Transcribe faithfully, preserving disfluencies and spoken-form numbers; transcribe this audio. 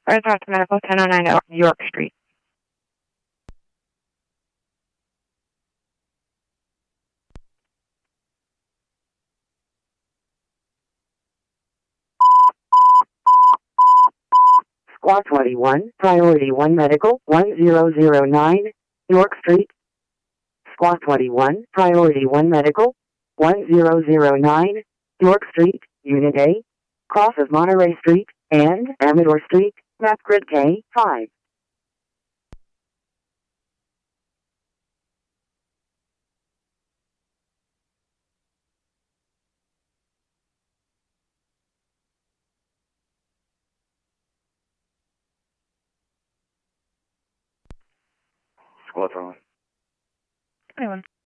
Red Cross Medical, ten oh nine York Street. Squad twenty-one, Priority one Medical, one zero zero nine, York Street. Squad twenty-one, Priority one Medical, one zero zero nine, York Street, Unit A, cross of Monterey Street, and Amador Street, map grid K five. Squad twenty-one. twenty-one.